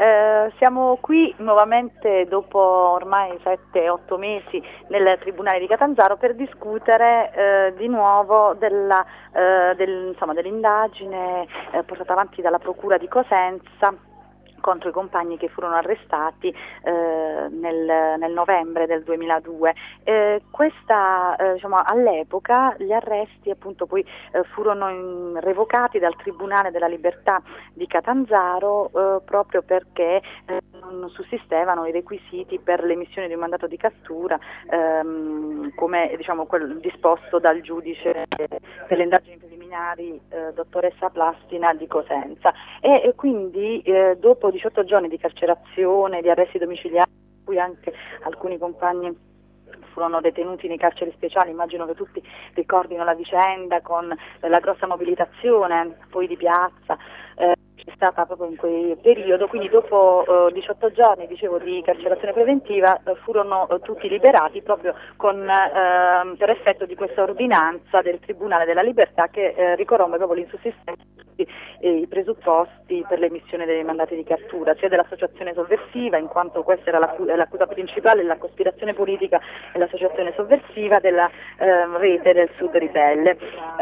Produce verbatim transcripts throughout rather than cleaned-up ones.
Eh, siamo qui nuovamente dopo ormai sette otto mesi nel Tribunale di Catanzaro per discutere eh, di nuovo della, eh, del, insomma, dell'indagine eh, portata avanti dalla Procura di Cosenza contro i compagni che furono arrestati eh, nel, nel novembre del duemiladue. Eh, questa, eh, diciamo, all'epoca gli arresti appunto poi eh, furono in, revocati dal Tribunale della Libertà di Catanzaro eh, proprio perché eh, non sussistevano i requisiti per l'emissione di un mandato di cattura ehm, come diciamo, quel disposto dal giudice per le indagini preliminari eh, dottoressa Plastina di Cosenza e, e quindi eh, dopo diciotto giorni di carcerazione, di arresti domiciliari, in cui anche alcuni compagni furono detenuti nei carceri speciali, immagino che tutti ricordino la vicenda con la grossa mobilitazione poi di piazza, eh, c'è stata proprio in quel periodo, quindi dopo eh, diciotto giorni dicevo di carcerazione preventiva eh, furono eh, tutti liberati proprio con, eh, per effetto di questa ordinanza del Tribunale della Libertà che eh, ricorrompe proprio l'insussistenza di eh, i presupposti per l'emissione dei mandati di cattura, sia dell'associazione sovversiva, in quanto questa era l'accusa, l'accusa principale, la cospirazione politica e l'associazione sovversiva della eh, rete del Sud Ribelle.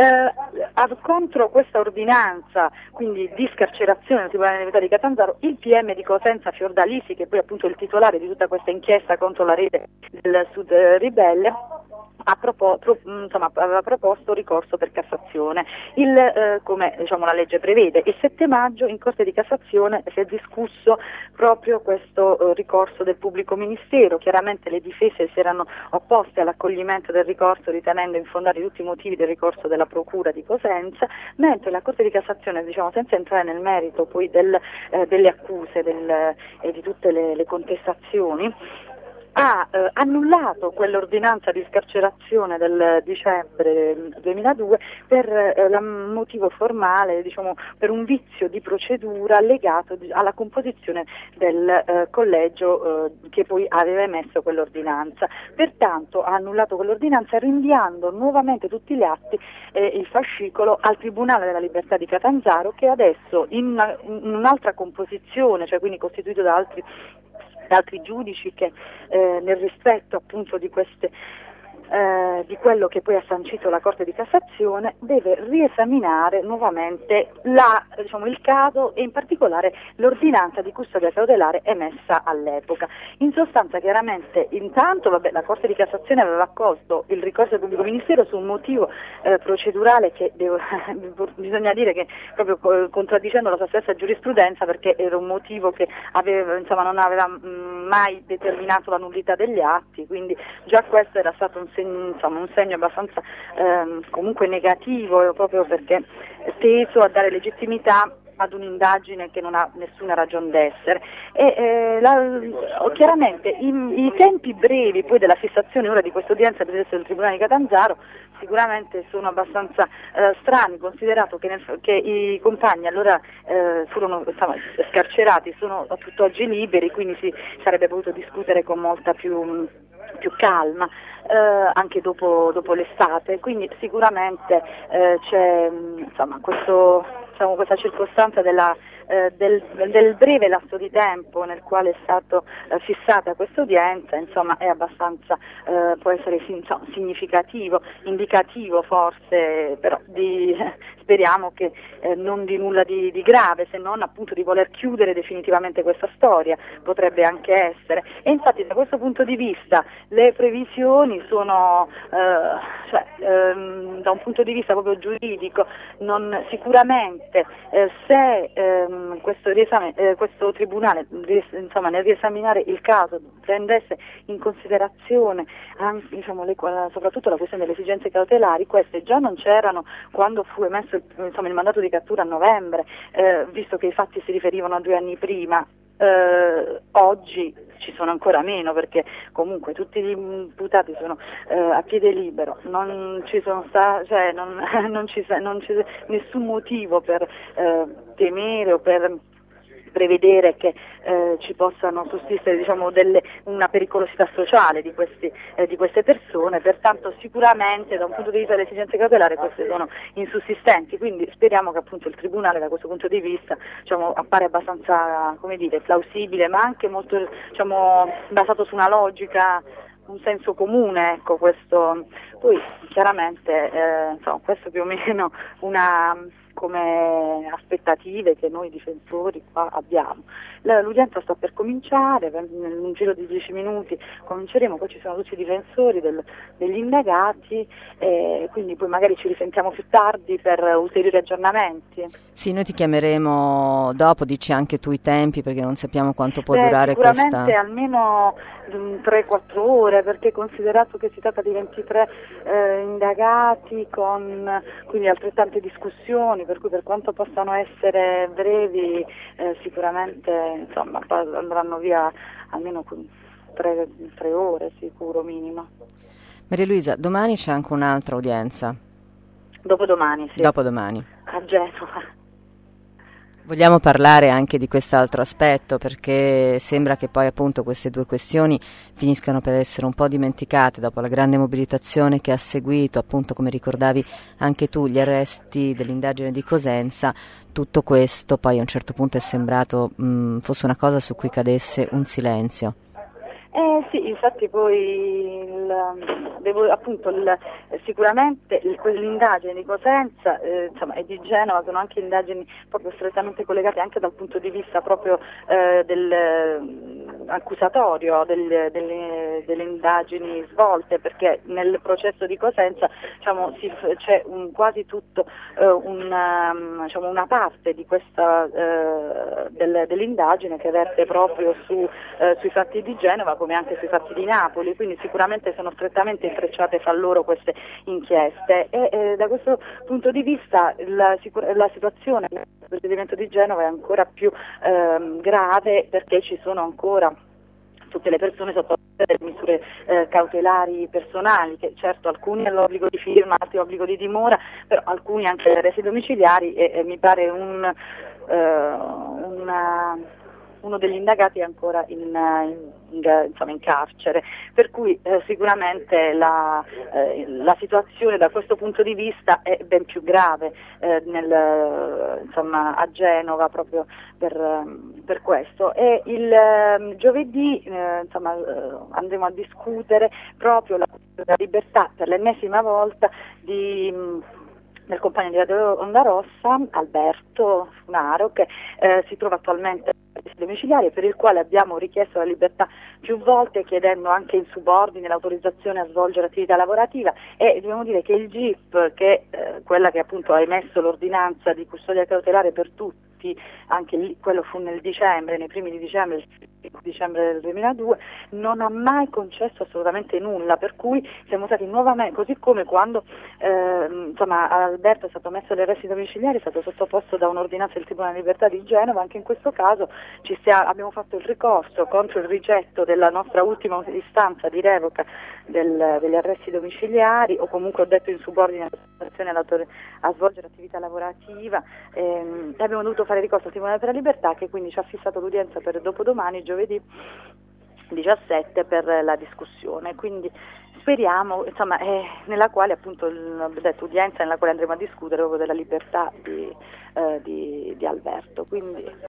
Eh, contro questa ordinanza, quindi di scarcerazione del Tribunale della Libertà di Catanzaro, il P M di Cosenza Fiordalisi, che poi appunto è il titolare di tutta questa inchiesta contro la rete del Sud Ribelle, ha propo, pro, insomma, aveva proposto ricorso per Cassazione. Il, eh, come diciamo, la legge prevede, il sette maggio in Corte di Cassazione si è discusso proprio questo eh, ricorso del pubblico ministero. Chiaramente le difese si erano opposte all'accoglimento del ricorso, ritenendo infondati tutti i motivi del ricorso della Procura di Cosenza, mentre la Corte di Cassazione, diciamo, senza entrare nel merito poi del, eh, delle accuse del, e eh, di tutte le, le contestazioni, ha eh, annullato quell'ordinanza di scarcerazione del dicembre duemiladue per eh, la motivo formale, diciamo, per un vizio di procedura legato di, alla composizione del eh, collegio eh, che poi aveva emesso quell'ordinanza. Pertanto ha annullato quell'ordinanza rinviando nuovamente tutti gli atti e eh, il fascicolo al Tribunale della Libertà di Catanzaro, che adesso in, una, in un'altra composizione, cioè quindi costituito da altri altri giudici che eh, nel rispetto appunto di queste eh, di quello che poi ha sancito la Corte di Cassazione, deve riesaminare nuovamente la, diciamo, il caso e in particolare l'ordinanza di custodia cautelare emessa all'epoca. In sostanza, chiaramente, intanto vabbè, la Corte di Cassazione aveva accolto il ricorso del pubblico ministero su un motivo eh, procedurale che devo, bisogna dire che proprio contraddicendo la sua stessa giurisprudenza, perché era un motivo che aveva, insomma, non aveva mh, mai determinato la nullità degli atti, quindi già questo era stato un segno, insomma, un segno abbastanza ehm, comunque negativo, proprio perché teso a dare legittimità ad un'indagine che non ha nessuna ragion d'essere. E, eh, la, chiaramente i, i tempi brevi poi della fissazione ora di questa udienza presso del Tribunale di Catanzaro sicuramente sono abbastanza eh, strani, considerato che, nel, che i compagni allora eh, furono insomma, scarcerati, sono a tutt'oggi liberi, quindi si sarebbe potuto discutere con molta più, più calma. Eh, anche dopo, dopo l'estate, quindi sicuramente eh, c'è insomma, questo, diciamo, questa circostanza della, eh, del, del breve lasso di tempo nel quale è stata eh, fissata questa udienza, insomma è abbastanza, eh, può essere insomma, significativo, indicativo forse, però di, speriamo che eh, non di nulla di, di grave, se non appunto di voler chiudere definitivamente questa storia, potrebbe anche essere. E infatti da questo punto di vista le previsioni sono eh, cioè, ehm, da un punto di vista proprio giuridico non, sicuramente eh, se ehm, questo, riesame, eh, questo tribunale ries, insomma, nel riesaminare il caso prendesse in considerazione anche, diciamo, le, soprattutto la questione delle esigenze cautelari, queste già non c'erano quando fu emesso il, insomma, il mandato di cattura a novembre, eh, visto che i fatti si riferivano a due anni prima. Eh, oggi ci sono ancora meno, perché comunque tutti gli imputati sono eh, a piede libero, non ci sono sta, cioè non, non ci non c'è nessun motivo per eh, temere o per prevedere che eh, ci possano sussistere, diciamo, delle, una pericolosità sociale di, questi, eh, di queste persone, pertanto sicuramente da un punto di vista delle esigenze cautelari queste sono insussistenti, quindi speriamo che appunto il Tribunale da questo punto di vista, diciamo, appare abbastanza, come dire, plausibile, ma anche molto, diciamo, basato su una logica, un senso comune, ecco, questo. Poi chiaramente eh, insomma, questo più o meno una come aspettative che noi difensori qua abbiamo. L'udienza sta per cominciare, in un giro di dieci minuti cominceremo, poi ci sono tutti i difensori del, degli indagati, e quindi poi magari ci risentiamo più tardi per ulteriori aggiornamenti. Sì, noi ti chiameremo dopo, dici anche tu i tempi, perché non sappiamo quanto può Beh, durare sicuramente questa... Sicuramente almeno tre quattro ore, perché considerato che si tratta di ventitré eh, indagati con quindi altrettante discussioni, per cui per quanto possano essere brevi eh, sicuramente insomma andranno via almeno tre, tre ore sicuro minimo. Maria Luisa, domani c'è anche un'altra udienza. Dopodomani, sì. Dopodomani. A Genova. Vogliamo parlare anche di quest'altro aspetto, perché sembra che poi appunto queste due questioni finiscano per essere un po' dimenticate dopo la grande mobilitazione che ha seguito, appunto come ricordavi anche tu, gli arresti dell'indagine di Cosenza. Tutto questo poi a un certo punto è sembrato mh, fosse una cosa su cui cadesse un silenzio. Eh sì, infatti poi il, devo, appunto il, sicuramente il, quell'indagine di Cosenza eh, insomma, e di Genova sono anche indagini proprio strettamente collegate anche dal punto di vista proprio eh, del eh, accusatorio del, delle, delle indagini svolte, perché nel processo di Cosenza diciamo, si, c'è un, quasi tutto eh, una, diciamo, una parte di questa eh, del, dell'indagine che verte proprio su, eh, sui fatti di Genova come anche sui fatti di Napoli, quindi sicuramente sono strettamente intrecciate fra loro queste inchieste e eh, da questo punto di vista la, la situazione del procedimento di Genova è ancora più ehm, grave, perché ci sono ancora tutte le persone sottoposte alle misure eh, cautelari personali, che certo alcuni hanno l'obbligo di firma, altri l'obbligo di dimora, però alcuni anche le arresti domiciliari e, e mi pare un, eh, una uno degli indagati è ancora in, in, in, insomma, in carcere, per cui eh, sicuramente la, eh, la situazione da questo punto di vista è ben più grave eh, nel, insomma, a Genova proprio per, per questo. E il eh, giovedì eh, insomma, eh, andremo a discutere proprio la, la libertà per l'ennesima volta di mh, del compagno di Radio Onda Rossa, Alberto Funaro, che eh, si trova attualmente domiciliari, per il quale abbiamo richiesto la libertà più volte, chiedendo anche in subordine l'autorizzazione a svolgere attività lavorativa, e dobbiamo dire che il G I P, che eh, quella che appunto ha emesso l'ordinanza di custodia cautelare per tutti, anche lì quello fu nel dicembre, nei primi di dicembre, dicembre del duemiladue, non ha mai concesso assolutamente nulla, per cui siamo stati nuovamente, così come quando eh, insomma Alberto è stato messo agli arresti domiciliari, è stato sottoposto da un'ordinanza del Tribunale di Libertà di Genova, anche in questo caso ci stia, abbiamo fatto il ricorso contro il rigetto della nostra ultima istanza di revoca del, degli arresti domiciliari, o comunque ho detto in subordine a svolgere attività lavorativa, ehm, e abbiamo dovuto fare ricorso al Tribunale per la Libertà, che quindi ci ha fissato l'udienza per dopodomani, giovedì diciassette, per la discussione. Quindi speriamo, insomma, eh, nella quale appunto, ho detto, udienza nella quale andremo a discutere proprio della libertà di, eh, di, di Alberto. Quindi